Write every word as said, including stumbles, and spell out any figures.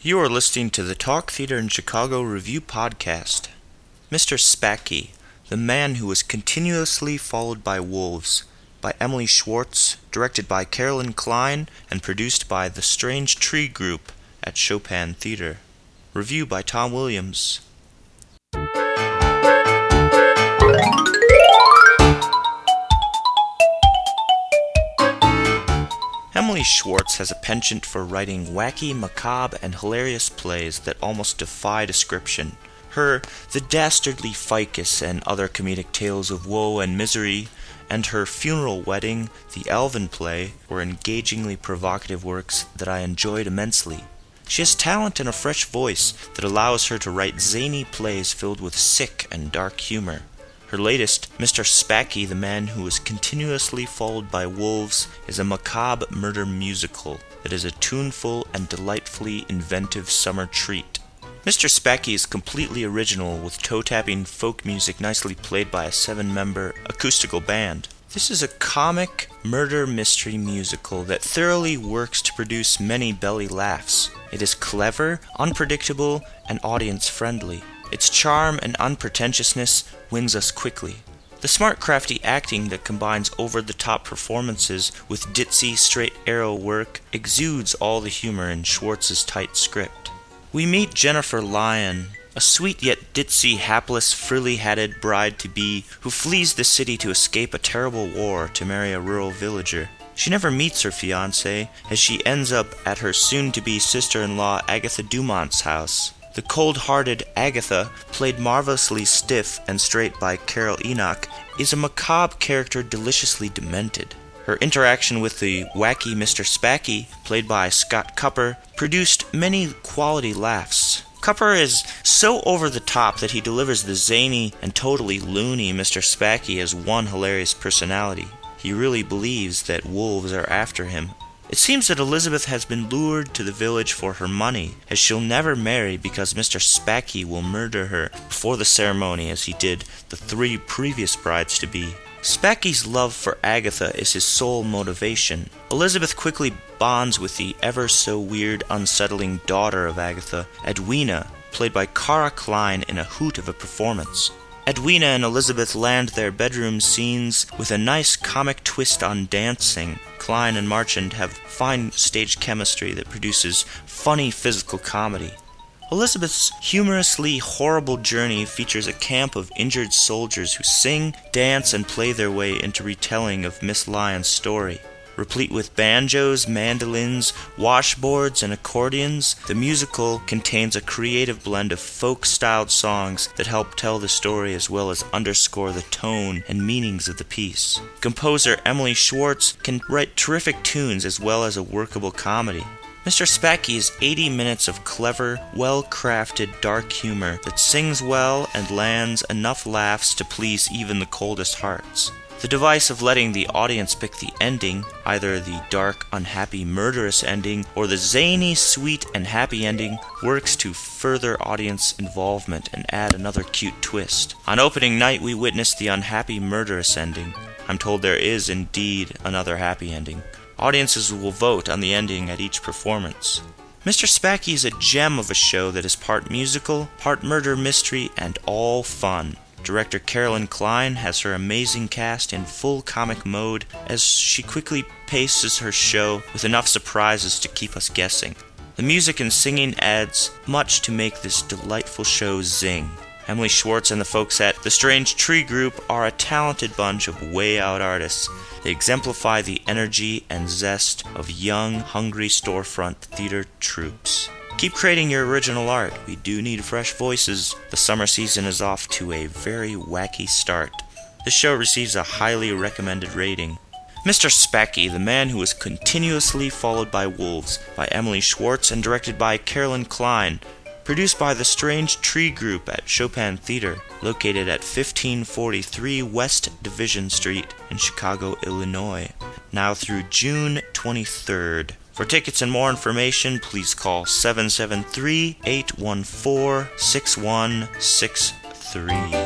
You are listening to the Talk Theater in Chicago Review Podcast. Mister Spackie, The Man Who Was Continuously Followed by Wolves, by Emily Schwartz, directed by Carolyn Klein, and produced by The Strange Tree Group at Chopin Theater. Review by Tom Williams. Emily Schwartz has a penchant for writing wacky, macabre, and hilarious plays that almost defy description. Her The Dastardly Ficus and Other Comedic Tales of Woe and Misery, and her Funeral Wedding, The Elven Play, were engagingly provocative works that I enjoyed immensely. She has talent and a fresh voice that allows her to write zany plays filled with sick and dark humor. Her latest, Mister Spackie, The Man Who Was Continuously Followed by Wolves, is a macabre murder musical that is a tuneful and delightfully inventive summer treat. Mister Spackie is completely original, with toe-tapping folk music nicely played by a seven-member acoustical band. This is a comic murder mystery musical that thoroughly works to produce many belly laughs. It is clever, unpredictable, and audience-friendly. Its charm and unpretentiousness wins us quickly. The smart, crafty acting that combines over-the-top performances with ditzy, straight-arrow work exudes all the humor in Schwartz's tight script. We meet Jennifer Lyon, a sweet yet ditzy, hapless, frilly-hatted bride-to-be who flees the city to escape a terrible war to marry a rural villager. She never meets her fiancé, as she ends up at her soon-to-be sister-in-law Agatha Dumont's house. The cold-hearted Agatha, played marvelously stiff and straight by Carol Enoch, is a macabre character deliciously demented. Her interaction with the wacky Mister Spackie, played by Scott Cupper, produced many quality laughs. Cupper is so over-the-top that he delivers the zany and totally loony Mister Spackie as one hilarious personality. He really believes that wolves are after him. It seems that Elizabeth has been lured to the village for her money, as she'll never marry because Mister Spackie will murder her before the ceremony as he did the three previous brides-to-be. Spackie's love for Agatha is his sole motivation. Elizabeth quickly bonds with the ever-so-weird, unsettling daughter of Agatha, Edwina, played by Cara Klein in a hoot of a performance. Edwina and Elizabeth land their bedroom scenes with a nice comic twist on dancing. Klein and Marchand have fine stage chemistry that produces funny physical comedy. Elizabeth's humorously horrible journey features a camp of injured soldiers who sing, dance, and play their way into retelling of Miss Lyon's story. Replete with banjos, mandolins, washboards, and accordions, the musical contains a creative blend of folk-styled songs that help tell the story as well as underscore the tone and meanings of the piece. Composer Emily Schwartz can write terrific tunes as well as a workable comedy. Mister Spackie is eighty minutes of clever, well-crafted dark humor that sings well and lands enough laughs to please even the coldest hearts. The device of letting the audience pick the ending, either the dark, unhappy, murderous ending or the zany, sweet, and happy ending, works to further audience involvement and add another cute twist. On opening night, we witness the unhappy, murderous ending. I'm told there is indeed another happy ending. Audiences will vote on the ending at each performance. Mister Spackie is a gem of a show that is part musical, part murder mystery, and all fun. Director Carolyn Klein has her amazing cast in full comic mode as she quickly paces her show with enough surprises to keep us guessing. The music and singing adds much to make this delightful show zing. Emily Schwartz and the folks at The Strange Tree Group are a talented bunch of way-out artists. They exemplify the energy and zest of young, hungry storefront theater troupes. Keep creating your original art. We do need fresh voices. The summer season is off to a very wacky start. The show receives a highly recommended rating. Mister Spackie, The Man Who Was Continuously Followed by Wolves, by Emily Schwartz and directed by Carolyn Klein. Produced by The Strange Tree Group at Chopin Theater, located at fifteen forty-three West Division Street in Chicago, Illinois. Now through June twenty-third. For tickets and more information, please call seven seven three, eight one four, six one six three.